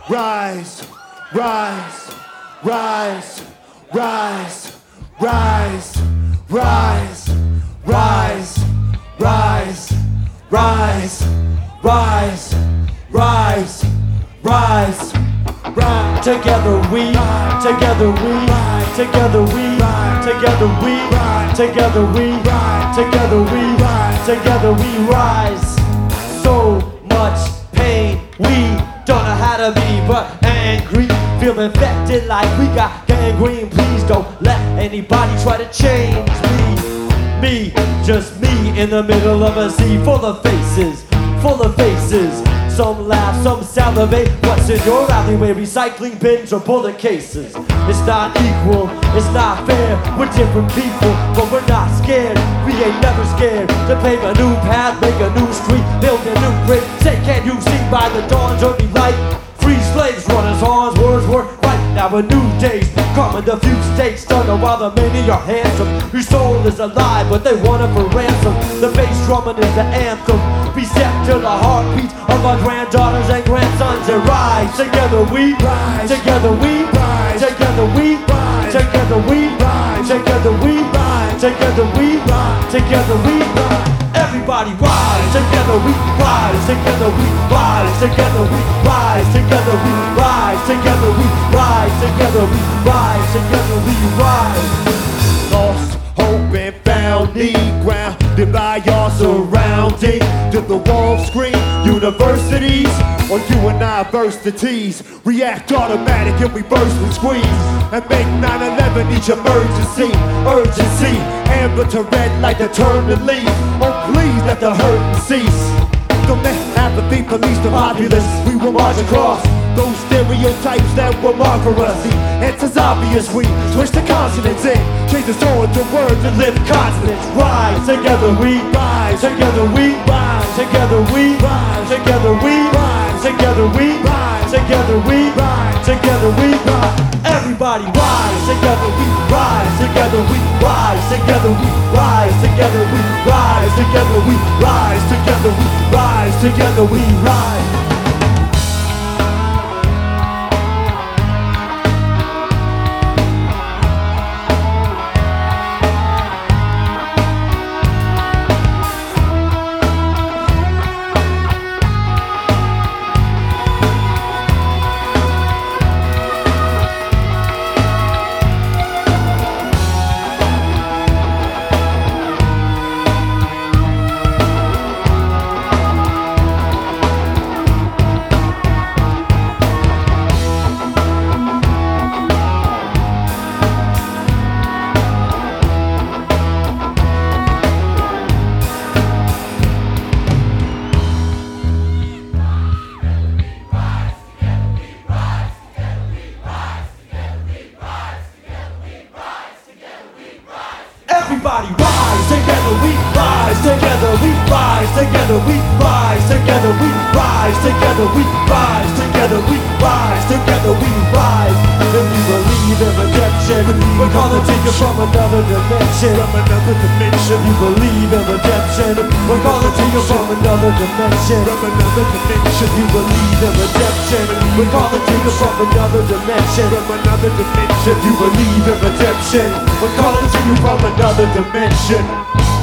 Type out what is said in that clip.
rise, rise, rise, rise, rise, rise, rise, rise, rise, rise, rise, rise, rise. Together we, together we, together we, together we, together we, together we, together we rise. So much pain, we don't know how to be but angry. Feel infected like we got gangrene. Please don't let anybody try to change me, just me in the middle of a sea full of faces, full of faces. Some laugh, some salivate. What's in your alleyway? Recycling bins or bullet cases? It's not equal, it's not fair. We're different people, but we're not scared. We ain't never scared to pave a new path, make a new street, build a new bridge. Say, can't you see by the dawn's early light? Free slaves, runners on, words work right. Now a new day's coming, the few states stunning while the many are handsome. Your soul is alive, but they want it for ransom. The bass drumming is the anthem. Be set to the heartbeats of our granddaughters and grandsons. And rise, together we rise, together we rise, together we rise, together we rise, together we rise, together we rise, together we rise. Everybody rise, together we rise, together we rise, together we rise, together we rise, together we rise, together we rise, together we rise. Lost hope and found, need grounded by our surrounding. Did the walls scream universities, or you and I versities? React automatic and we burst and squeeze, and make 9/11 each emergency. Urgency, amber to red like the turn to leave. Oh please let the hurt cease. Don't let apathy police the populace. We will march across those stereotypes that will marker us. The answer's obvious, we switch the consonants in, change the soul into words and live consonants. Rise, together we rise, together we rise, together we rise, together we rise, together we rise, together we rise, together we rise. Everybody rise, together we rise, together we rise, together we rise, together we rise, together we rise, together we rise, together we rise. Everybody rise, together we rise, together we rise, together we rise, together we rise, together we rise, together we rise, together we rise. If we believe in redemption, we're calling to you from another dimension, from another dimension. If you believe in redemption, we're calling to you from another dimension, from another dimension. If you believe in redemption, we're calling to you from another dimension, from another dimension. If you believe in redemption, we're calling to you from another dimension.